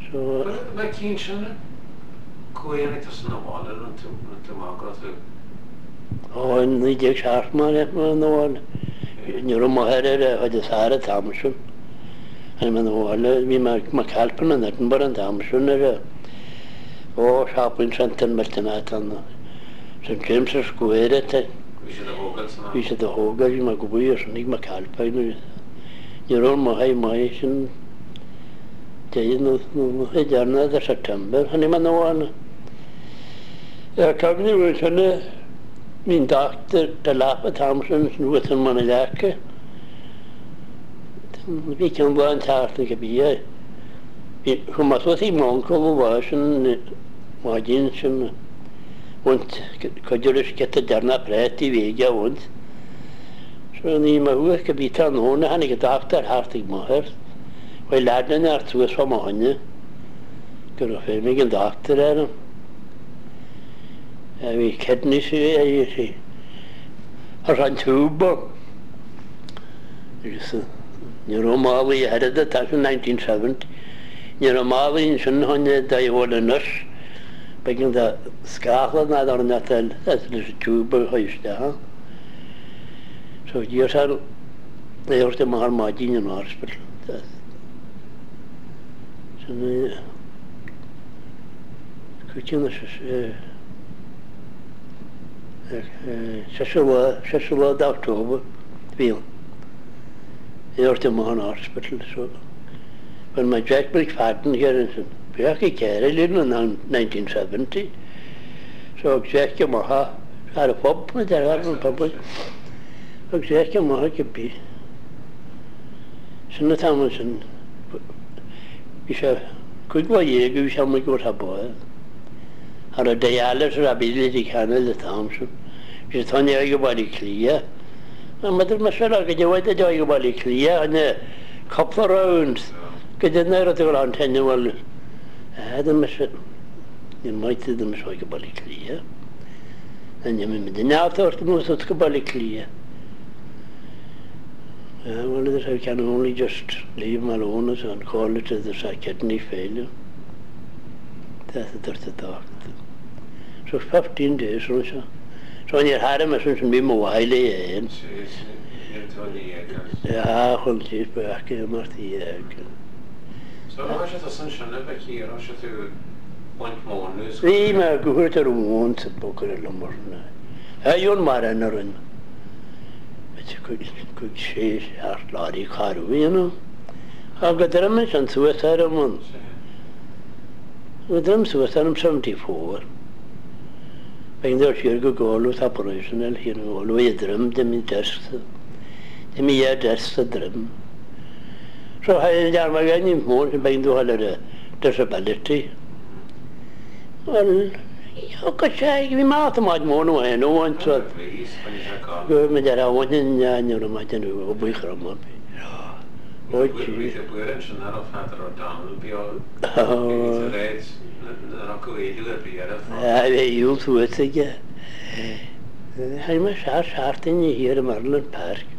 So Mae cyn sy'n gwein i tas yn ôl yn tymagos yw? O, yn 17 ma'n ôl. Nid o'n moher oedd y sar y tamswn. Yn ma'n ôl, mae calpyn yn edrych yn tamswn o siapwyn sentyn meltynat anna. Sy'n James yr sgwyr eto. Fi sydd y hogel, mae gwybod os ynig mae calpyn. Nid o'n moher sy'n dweud nhw hydernad y September. Hynny ma'n ôl. Cafn i wyd hynny, mi'n doctor, dy lap y tamsyn, sy'n wyth yn ma'n ilacau. Fi can blaen tart yn gybiau. Chwmas oedd i moncol o was yn magin sy'n wynt, codio'r ysgeta darna pret i fegio wynt. So ni mae hwyr gybita yn hwn, han i gydactor hart i'g moher. O'i ladna ar tŵs o mohonio. Gyrwch fe, mi gydactor ar hwn. A fi cedni si ei si. A rhan tŵb o. Nid o'n mael i heryd y tas yn 1970. Nid o'n mael i'n sy'n hwnna da i fod yn nys. Begyn da sgachlad nad o'r natal. Das ys y tŵb o hoes da. So diolch ar ei wrth y mahar magin yn orsbel. So ni... Cwtyn ys... Seswlad October, fil. Ei wrth y mahar orsbel. So... When my Jack McFadden here in Bach I Kerry in 1970. So Jack Maha had a pub with their own public. So Jack Maha could be. So not Amazon. We shall quick way we shall make what a boy. Had a dialis or ability canal the Thompson. Just on your body clear. And Mother Masala get away the joy body clear and a couple of rounds. Gyda na'r oedd o'n tenio wel, ddim eisiau, ni'n maith ddim eisiau gybali clia. A ni'n mynd yn nawr wrth ymwys oedd gybali clia. Well, I can only just leave them alone and call it as a kidney failure. That's the doctor. So 15 days or so. So when you're had him, I think it's been a while in. Ja, gewoon steeds bewerken, maar die So als je dat zo'n schande bekijkt, als je het wandmoorn nee, maar ik hoor er woont het boeken en lommers. Hij joon maar en erin. Het is goed schees, hart laat ik haar winnen. Heb ik er een aan suicide man. We drum suicide 74. Ben daar hier gegaan operationeel hier al we drum de mijn eerste. De mijn eerste drum. So hij jaar maar geen niet meer ben door alle disability. Wel, ja, kijk, wie maakt hem uit mono en no one so. We met daar aan in ja, nu maar dan we op begram op. Ooit je boeren zijn daar of had er dan bio. Ja, weet je hoe het is. Hij maar schaart in hier in Marlen Park.